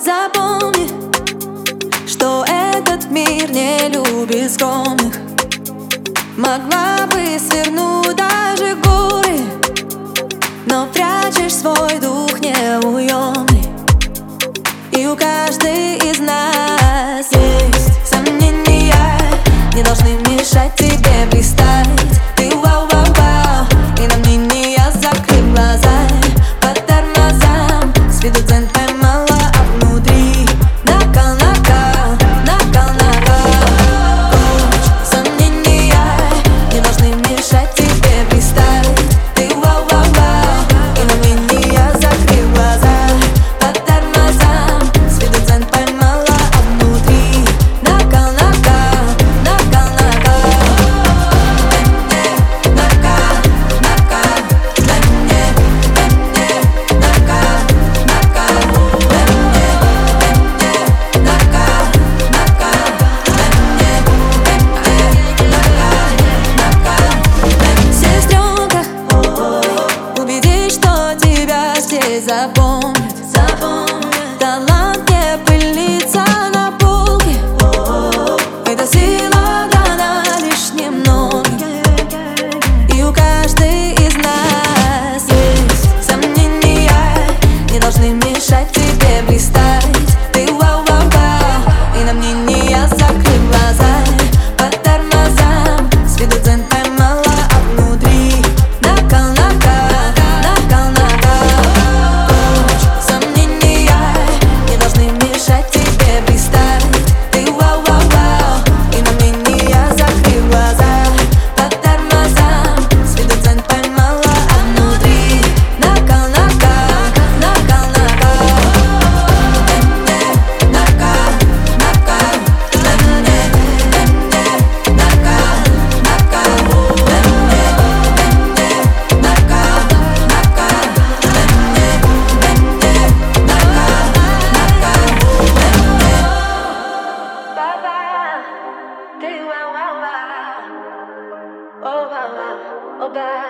Запомни, что этот мир не любит скромных. Могла бы свернуть даже горы, но прячешь свой дух неуемный. И у каждой из нас есть сомнения, не должны мешать тебе блистать. Ты вау-вау-вау, и на мнение закрыв глаза. По тормозам сведут дзен поймала, а внутри накал, накал, накал, накал. Коуч, сомнения не должны мешать тебе блистать. Ты вау-вау-вау, и на мнение закрыв глаза. По тормозам сведут дзен поймала, а внутри накал, накал, накал, накал. Сестренка, убедись, что тебя здесь запомнят. Талант не пылится на полке, эта сила дана лишь немногим. И у каждой из нас есть сомнения, не должны мешать тебе блистать. Ты вау-вау-вау, и на мнение закрыв глаза. По тормозам сведут дзен поймала, а внутри накал, накал, накал, накал. Коуч, сомнения не должны мешать тебе блистать. Ты вау-вау-вау, и на мнение закрыв глаза. По тормозам сведут дзен поймала, а внутри накал, накал, накал, накал. Ты вау-вау-вау, о, вау-вау, о, ба.